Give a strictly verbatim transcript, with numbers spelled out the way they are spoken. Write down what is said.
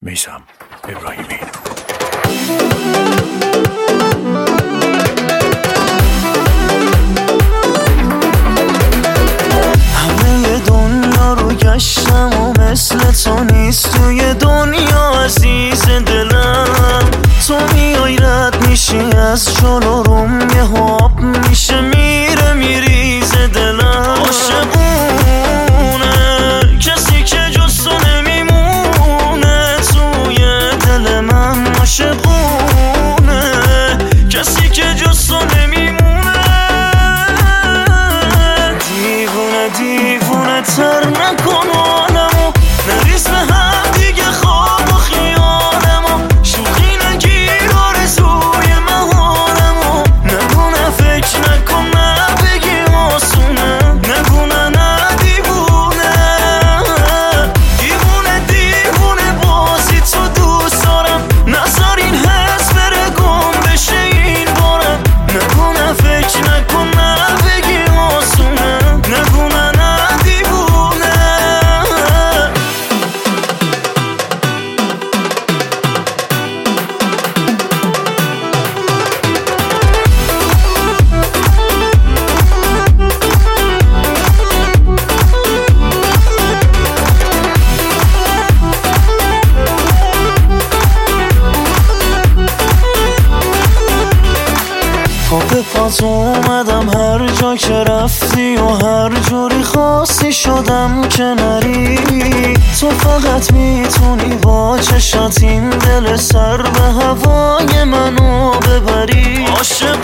میثم ابراهیمی. همه دنیا رو گشتم و مثل تو نیست توی دنیا عزیز دلم. تو میای رد میشی از جلو روم، یه آب میشه میره میریزه دلم. عاشقونه کسی که جز تو نمیمونه توی دل من. عاشقونه کسی که جز تو نمیمونه. دیوونه دیوونه تر نکن عالمو، نریز به هم دیگه خواب و خیالمو. شوخی نگیر آرزوی محالمو. نگونه فکر نکن نه بگی آسونه. نگونه نه دیوونه دیوونه دیوونه بازی تو دوست دارم. نذار این حس بره گم بشه این بارم. نگونه فکر نکن نه بگی آسونه. نگونه نه دیوونه. پا به پات اومدم هر جا که رفتی و هر جوری خواستی شدم که نری. تو فقط میتونی با چشات این دل سر به هوای منو ببری. عاشق